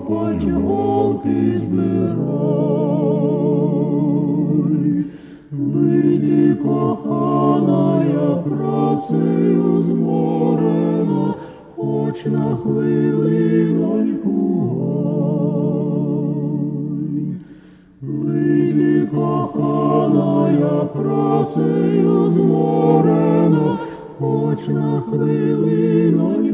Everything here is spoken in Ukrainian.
хоч голки збирай. Вийди, коханая, працею зморена, хоч на хвилиноньку гай. Вийди, коханая, працею зморена, хоч на хвилиноньку